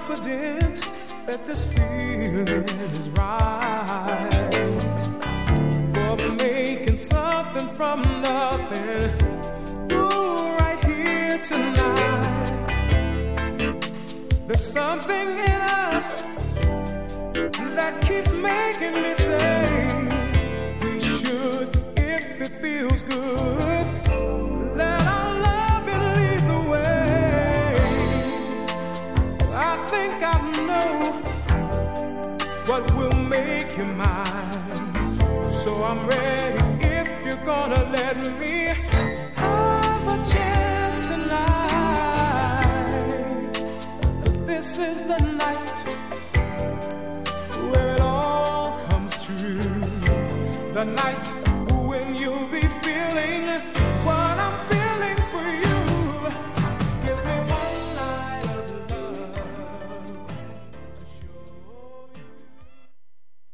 confident that this feeling is right. For making something from nothing, ooh, right here tonight. There's something in us that keeps making me say we should, if it feels good, let our love it lead the way. I think I know what will make you mine, so I'm ready if you're gonna let me have a chance tonight. 'Cause this is the night where it all comes true, the night